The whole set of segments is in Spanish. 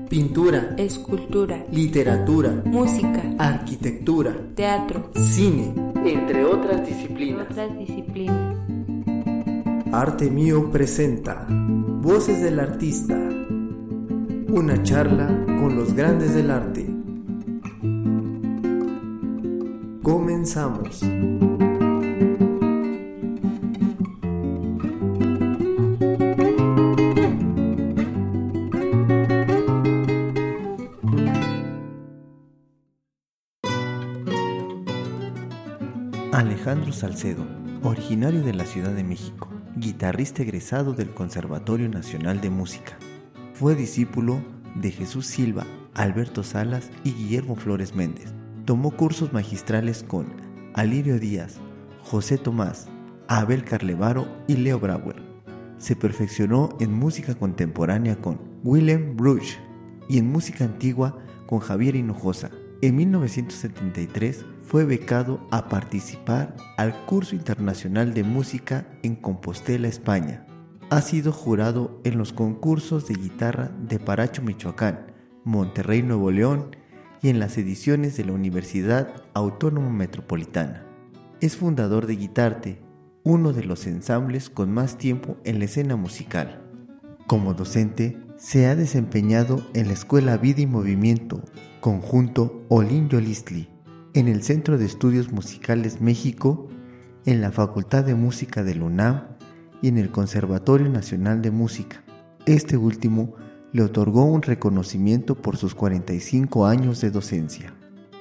pintura, escultura, literatura, música, arquitectura, teatro, cine, entre otras disciplinas. Arte Mío presenta Voces del Artista, una charla con los grandes del arte. Comenzamos. Alejandro Salcedo, originario de la Ciudad de México, guitarrista egresado del Conservatorio Nacional de Música. Fue discípulo de Jesús Silva, Alberto Salas y Guillermo Flores Méndez. Tomó cursos magistrales con Alirio Díaz, José Tomás, Abel Carlevaro y Leo Brauer. Se perfeccionó en música contemporánea con Willem Bruch y en música antigua con Javier Hinojosa. En 1973 fue becado a participar al Curso Internacional de Música en Compostela, España. Ha sido jurado en los concursos de guitarra de Paracho, Michoacán, Monterrey, Nuevo León y en las ediciones de la Universidad Autónoma Metropolitana. Es fundador de Guitarte, uno de los ensambles con más tiempo en la escena musical. Como docente, se ha desempeñado en la Escuela Vida y Movimiento, Conjunto Olin Yolistli, en el Centro de Estudios Musicales México, en la Facultad de Música de la UNAM y en el Conservatorio Nacional de Música. Este último le otorgó un reconocimiento por sus 45 años de docencia.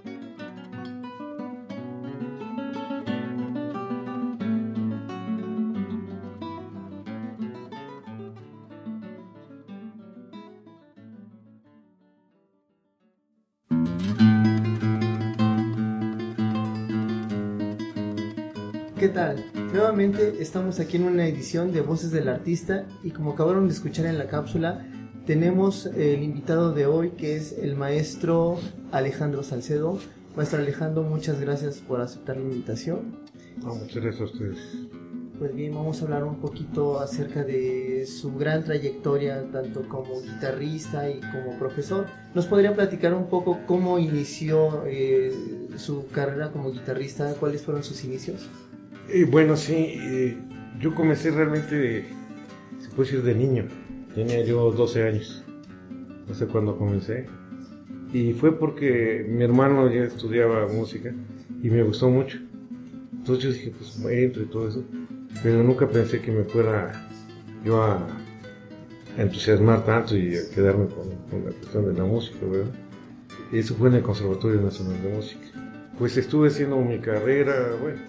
¿Qué tal? Nuevamente estamos aquí en una edición de Voces del Artista y como acabaron de escuchar en la cápsula, tenemos el invitado de hoy que es el maestro Alejandro Salcedo. Maestro Alejandro, muchas gracias por aceptar la invitación. Muchas gracias a ustedes. Pues bien, vamos a hablar un poquito acerca de su gran trayectoria, tanto como guitarrista y como profesor. ¿Nos podría platicar un poco cómo inició su carrera como guitarrista? ¿Cuáles fueron sus inicios? Bueno, sí, yo comencé realmente, se puede decir, de niño. Tenía yo 12 años, no sé cuándo comencé. Y fue porque mi hermano ya estudiaba música y me gustó mucho. Entonces yo dije, pues entro y todo eso. Pero nunca pensé que me fuera yo a entusiasmar tanto y a quedarme con la cuestión de la música, ¿verdad? Y eso fue en el Conservatorio Nacional de Música. Pues estuve haciendo mi carrera, bueno,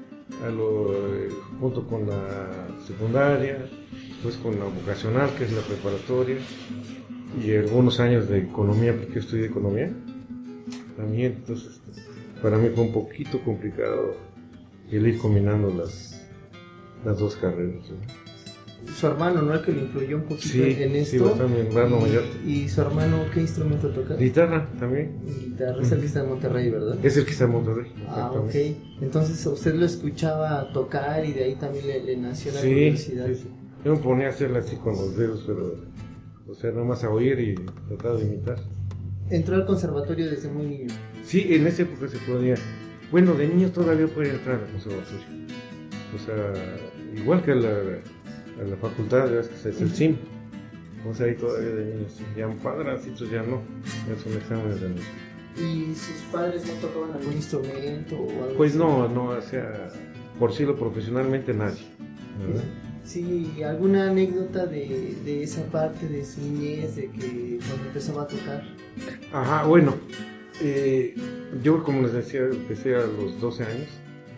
junto con la secundaria, pues con la vocacional, que es la preparatoria, y algunos años de economía, porque yo estudié economía también. Entonces para mí fue un poquito complicado el ir combinando las dos carreras, ¿no? Su hermano, ¿no? El que le influyó un poquito en esto. Sí, bastante, mi hermano mayor. ¿Y su hermano qué instrumento toca? Guitarra también. Guitarra, es el que está en Monterrey, ¿verdad? Es el que está en Monterrey. Ok. Entonces usted lo escuchaba tocar y de ahí también le nació la curiosidad. Sí. Yo me ponía a hacerla así con los dedos, pero, o sea, nada más a oír y tratar de imitar. ¿Entró al conservatorio desde muy niño? Sí, en esa época se podía. Bueno, de niño todavía podía entrar al conservatorio. O sea, igual que a la facultad, que es el CIM. O sea, ahí todavía de niños ya padrancitos, ya no. Ya son exámenes de niños. ¿Y sus padres no tocaban algún instrumento o algo Pues así? no, o sea, por decirlo profesionalmente nadie, ¿verdad? Sí, ¿alguna anécdota de esa parte de su niñez, de que cuando empezaba a tocar? Ajá, bueno, yo como les decía, empecé a los 12 años,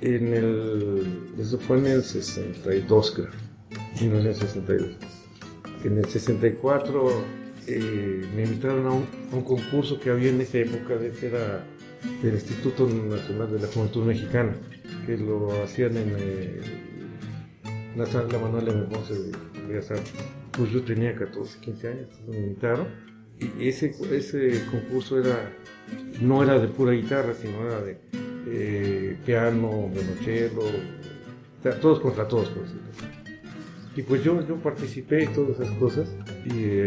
eso fue en el 62, creo, 1962. En el 64 me invitaron a un concurso que había en esa época, era del Instituto Nacional de la Juventud Mexicana, que lo hacían en la sala Manuel M. Ponce de Bellas Artes. Pues yo tenía 14, 15 años, me invitaron, y ese concurso no era de pura guitarra, sino era de piano, violonchelo, todos contra todos, por decirlo así. Y pues yo participé y todas esas cosas, y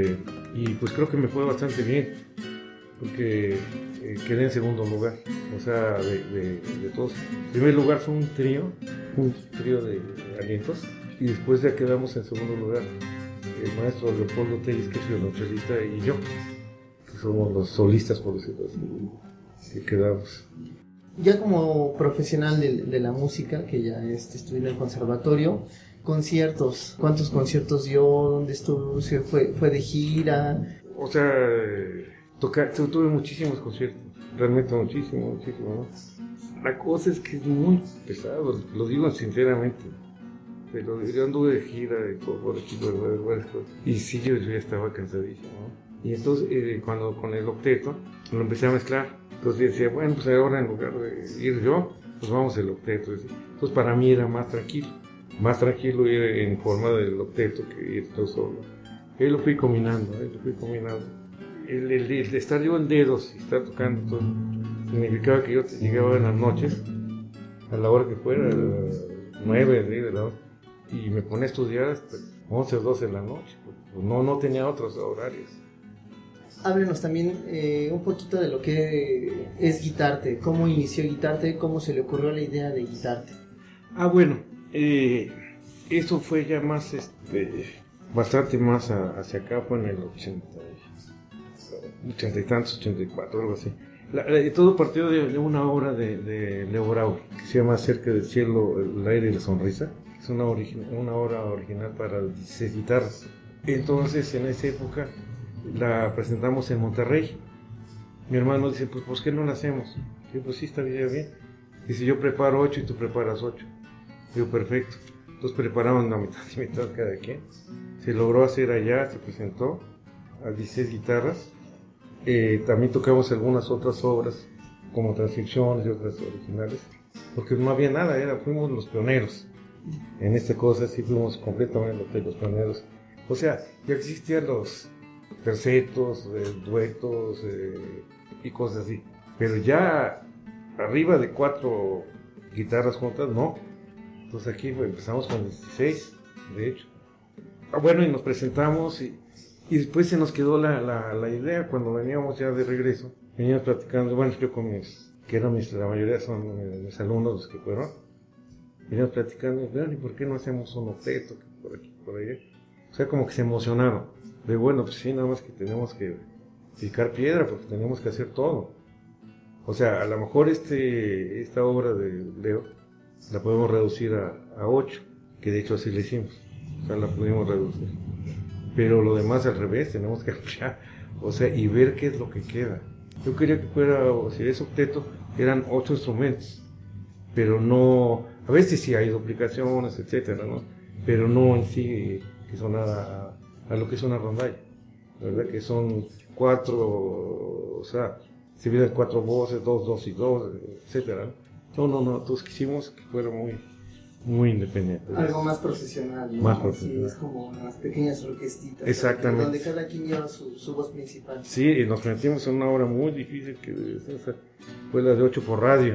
y pues creo que me fue bastante bien, porque quedé en segundo lugar, o sea, de todos. En primer lugar fue un trío de alientos, y después ya quedamos en segundo lugar el maestro Leopoldo Telles, que es violonchelista, y yo, que somos los solistas, por decirlo así, que quedamos. Ya como profesional de la música, que ya estudió en el conservatorio, conciertos, ¿cuántos conciertos dio? ¿Dónde estuvo? ¿Fue de gira? O sea, tuve muchísimos conciertos, realmente muchísimo, ¿no? La cosa es que es muy pesado, lo digo sinceramente, pero yo anduve de gira y todo por aquí, y sí, yo ya estaba cansadísimo, ¿no? Y entonces, cuando con el octeto, lo empecé a mezclar, entonces decía, bueno, pues ahora en lugar de ir yo, pues vamos el octeto. Entonces para mí era más tranquilo ir en forma del octeto que ir todo solo. Ahí lo fui combinando. El estar yo en dedos y estar tocando todo, significaba que yo llegaba en las noches, a la hora que fuera, a las 9, 10 de la hora, y me ponía a estudiar hasta 11 o 12 de la noche, pues no tenía otros horarios. Háblenos también un poquito de lo que es Guitarte, cómo inició Guitarte, cómo se le ocurrió la idea de Guitarte. Bueno, eso fue ya más, bastante más hacia acá, fue en el 80 y tantos, 84, algo así. Todo partió de una obra de Leo Brauer, que se llama Cerca del cielo, el aire y la sonrisa. Es una obra original para 16 guitarras. Entonces, en esa época, la presentamos en Monterrey. Mi hermano dice, pues ¿por qué no la hacemos? Yo, pues sí, está bien. Dice, yo preparo 8 y tú preparas 8. Digo, perfecto. Entonces preparamos la mitad y mitad cada quien. Se logró hacer allá, se presentó a 16 guitarras. También tocamos algunas otras obras, como transcripciones y otras originales, porque no había nada, fuimos los pioneros. En esta cosa sí fuimos completamente los pioneros. O sea, ya existían los tercetos, duetos y cosas así. Pero ya arriba de 4 guitarras juntas, no. Entonces aquí empezamos con 16, de hecho. Bueno, y nos presentamos y después se nos quedó la idea cuando veníamos ya de regreso. Veníamos platicando, bueno, yo con la mayoría son mis alumnos los que fueron. Veníamos platicando, ¿y por qué no hacemos un octeto por aquí, por allá? O sea, como que se emocionaron. De bueno, pues sí, nada más que tenemos que picar piedra porque tenemos que hacer todo. O sea, a lo mejor esta obra de Leo la podemos reducir a 8, que de hecho así le hicimos. O sea, la pudimos reducir. Pero lo demás al revés, tenemos que ampliar, o sea, y ver qué es lo que queda. Yo quería que fuera, o sea, ese octeto eran 8 instrumentos, pero no, a veces sí hay duplicaciones, etcétera, ¿no? Pero no en sí que sonara a lo que es una rondalla, ¿verdad? Que son 4, o sea, se vienen 4 voces, 2, 2 y 2, etcétera, ¿no? No, entonces quisimos que fuera muy independiente. Algo más profesional, ¿no? Más profesional. Sí, es como unas pequeñas orquestitas. Exactamente. Donde cada quien lleva su voz principal. Sí, y nos metimos en una obra muy difícil que fue la de 8 por radio,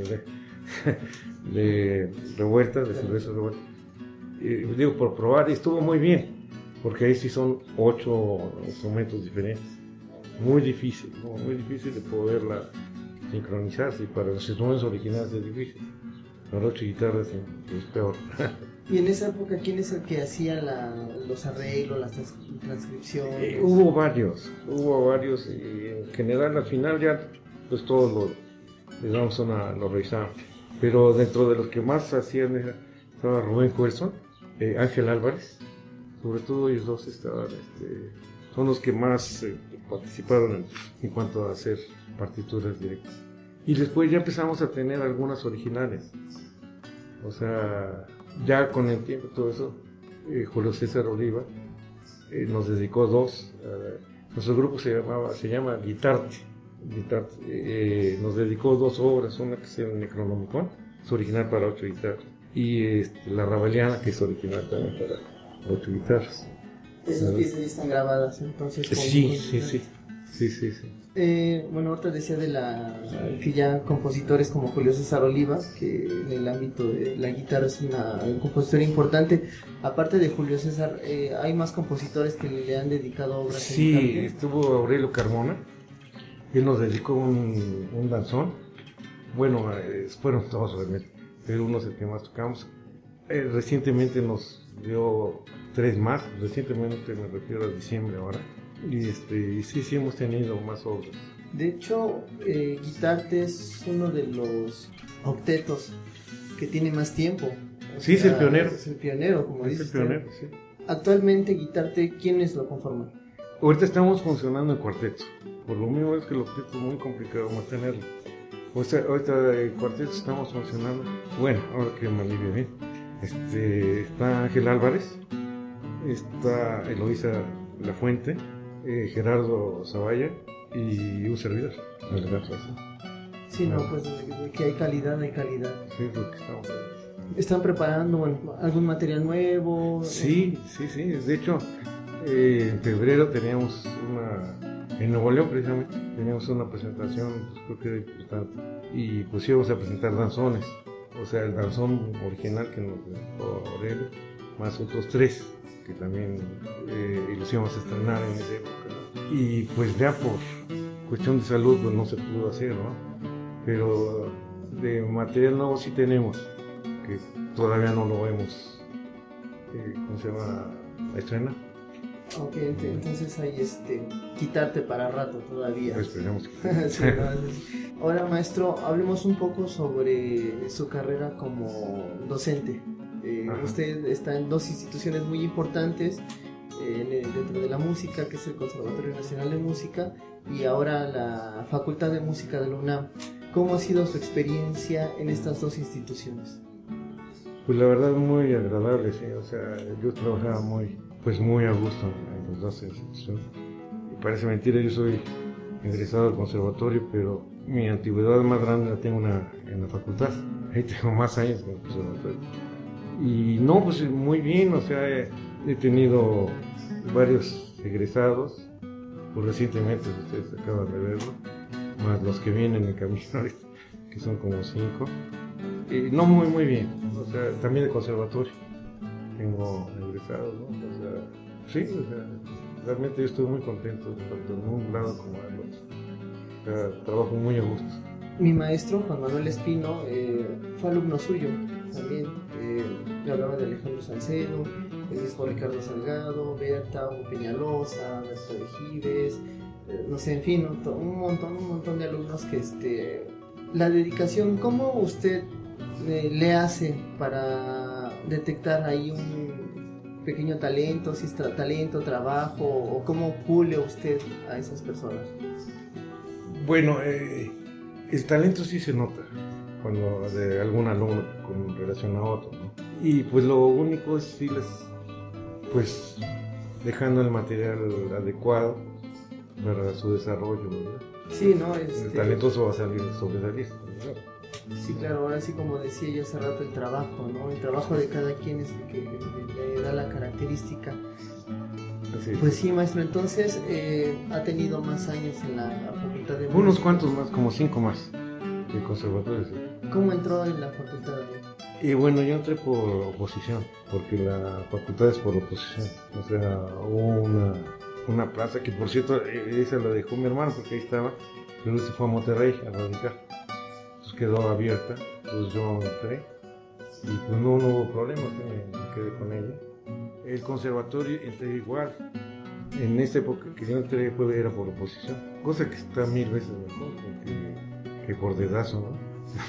de Revuelta, de Silvestre Revuelta. Digo, por probar, y estuvo muy bien, porque ahí sí son 8 instrumentos diferentes. Muy difícil, ¿no? Muy difícil de poderla sincronizar, y para los instrumentos originales es difícil. Para 8 guitarras es peor. Y en esa época, ¿quién es el que hacía los arreglos, las transcripciones? Hubo varios, y en general al final ya pues todos lo revisamos. Pero dentro de los que más hacían estaba Rubén Huelson, Ángel Álvarez, sobre todo ellos dos son los que más participaron en cuanto a hacer partituras directas. Y después ya empezamos a tener algunas originales. O sea, ya con el tiempo todo eso, Julio César Oliva nos dedicó 2. Nuestro grupo se llama Guitarte. Nos dedicó 2 obras, una que se llama Necronomicon, es original para 8 guitarras, y La Raveliana, que es original también para 8 guitarras. Esas piezas ya están grabadas, entonces. Sí. Sí, sí, sí. Bueno, ahorita decía que ya compositores como Julio César Oliva, que en el ámbito de la guitarra es un compositor importante. Aparte de Julio César, ¿hay más compositores que le han dedicado obras? Sí, estuvo Aurelio Carmona. Él nos dedicó un danzón. Bueno, fueron todos realmente, pero uno es el que más tocamos. Recientemente nos dio 3 más. Recientemente me refiero a diciembre ahora. Y sí hemos tenido más obras. De hecho, Guitarte es uno de los octetos que tiene más tiempo. Sí, es el pionero. Es el pionero, como dices. Es el pionero, sí. Actualmente, Guitarte, ¿quiénes lo conforman? Ahorita estamos funcionando en cuarteto. Por lo mismo es que el octeto es muy complicado mantenerlo. Ahorita en cuarteto estamos funcionando. Bueno, ahora que me alivio bien. Está Ángel Álvarez, está Eloísa La Fuente, Gerardo Zavalla y un servidor. Sí, no, pues de que hay calidad, hay calidad. Sí, es lo que estamos haciendo. ¿Están preparando algún material nuevo? Sí. De hecho, en febrero teníamos en Nuevo León precisamente, teníamos una presentación, pues, creo que era importante. Y pues íbamos a presentar danzones. O sea, el danzón original que nos dejó Aurelio, más otros 3 que también los íbamos a estrenar en esa época, ¿no? Y pues ya por cuestión de salud pues no se pudo hacer, ¿no? Pero de material nuevo sí tenemos, que todavía no lo hemos, ¿cómo se llama? A estrenar. Ok, entonces hay Quitarte para rato todavía. Pues esperemos que sí, no, ahora, maestro, hablemos un poco sobre su carrera como docente. Usted está en 2 instituciones muy importantes dentro de la música, que es el Conservatorio Nacional de Música y ahora la Facultad de Música de la UNAM. ¿Cómo ha sido su experiencia en estas 2 instituciones? Pues la verdad muy agradable, sí. O sea, yo trabajaba muy a gusto en las 2 instituciones. Y parece mentira, yo soy egresado del conservatorio, pero mi antigüedad más grande la tengo en la facultad. Ahí tengo más años que en el conservatorio. Y no, pues muy bien, o sea, he tenido varios egresados, pues recientemente ustedes acaban de verlo, más los que vienen en camino, que son como 5. Y no, muy bien, o sea, también de conservatorio tengo egresados, ¿no? O sea, sí, o sea, realmente yo estoy muy contento, tanto en un lado como en el otro. O sea, trabajo muy a gusto. Mi maestro, Juan Manuel Espino, fue alumno suyo también. Me hablaba de Alejandro Salcedo, el mismo Ricardo Salgado, Berta, Hugo Peñalosa, Berta de Gives, no sé, en fin, un montón de alumnos que la dedicación, ¿cómo usted le hace para detectar ahí un pequeño talento, si es talento, trabajo, o cómo pule usted a esas personas? Bueno, el talento sí se nota cuando de algún alumno con relación a otro, ¿no? Y pues lo único es irles pues dejando el material adecuado para su desarrollo, ¿verdad? Sí, ¿no? El talentoso va a sobresalir, ¿verdad? Sí, claro, ahora sí, como decía yo hace rato, el trabajo, ¿no? El trabajo de cada quien es el que le da la característica. Así es. Pues sí, maestro, entonces ha tenido más años en la facultad de música. Unos cuantos más, como 5 más que el conservatorio, sí. ¿Cómo entró en la facultad? Y bueno, yo entré por oposición, porque la facultad es por oposición. O sea, hubo una plaza que, por cierto, esa la dejó mi hermano porque ahí estaba, pero se fue a Monterrey a radicar. Entonces quedó abierta, entonces yo entré y pues no hubo problemas, me quedé con ella. El conservatorio entré igual. En esa época que yo entré era por oposición, cosa que está 1000 veces mejor que por dedazo, ¿no?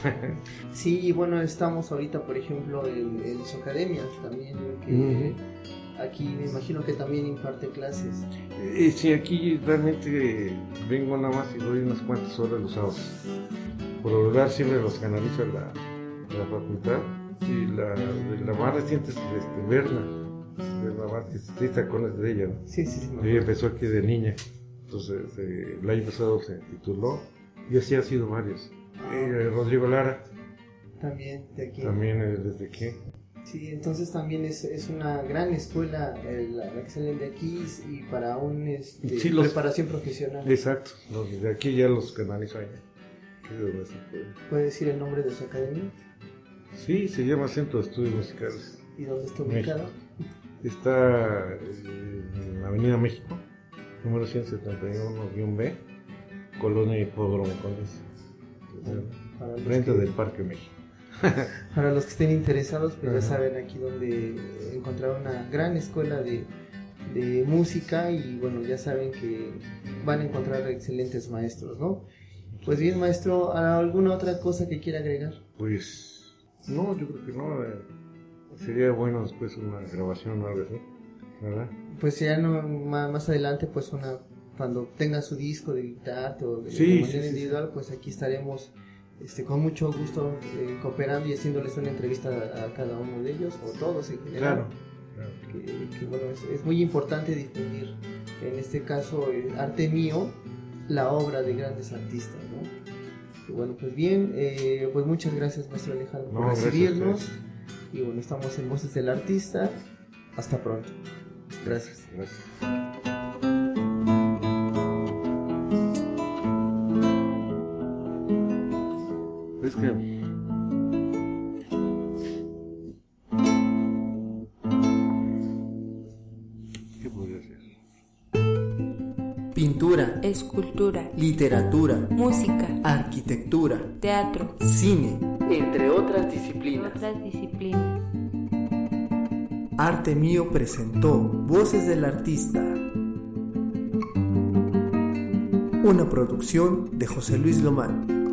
Sí, y bueno, estamos ahorita, por ejemplo, en su academia también, que aquí me imagino que también imparte clases. Sí, aquí realmente vengo nada más y doy unas cuantas horas los sábados. Por lo regular siempre los canaliza la facultad, y la más reciente es Berna Vázquez, ¿sí te acuerdas de ella, no? Sí. Ella empezó aquí de niña, entonces el año pasado se tituló, y así ha sido varios. Rodrigo Lara. También de aquí. También desde aquí. Sí, entonces también es una gran escuela la que salen de aquí y para un Sí, preparación profesional. Exacto, de aquí ya los canalizo allá. ¿Puede decir el nombre de su academia? Sí, se llama Centro de Estudios Musicales. ¿Y dónde está ubicado? Está en Avenida México, número 171-B, Colonia Hipódromo Condesa, frente del Parque México. Para los que estén interesados, pues ya saben aquí donde encontrar una gran escuela de música y bueno, ya saben que van a encontrar excelentes maestros, ¿no? Pues bien, maestro, ¿alguna otra cosa que quiera agregar? Pues no, yo creo que no. Sería bueno después una grabación o algo así, ¿verdad? Pues ya no, más adelante, pues cuando tenga su disco de guitarra o de manera individual, pues aquí estaremos con mucho gusto cooperando y haciéndoles una entrevista a cada uno de ellos, o todos en general. Claro. Que bueno, es muy importante difundir, en este caso, Arte Mío, la obra de grandes artistas, ¿no? Y bueno, pues bien, pues muchas gracias, maestro Alejandro, por recibirnos. Y bueno, estamos en Voces del Artista. Hasta pronto. Gracias. Es que ¿qué podría ser? Pintura, escultura, literatura, música, arquitectura, teatro, cine, entre otras disciplinas. Arte Mío presentó Voces del Artista, una producción de José Luis Lomán.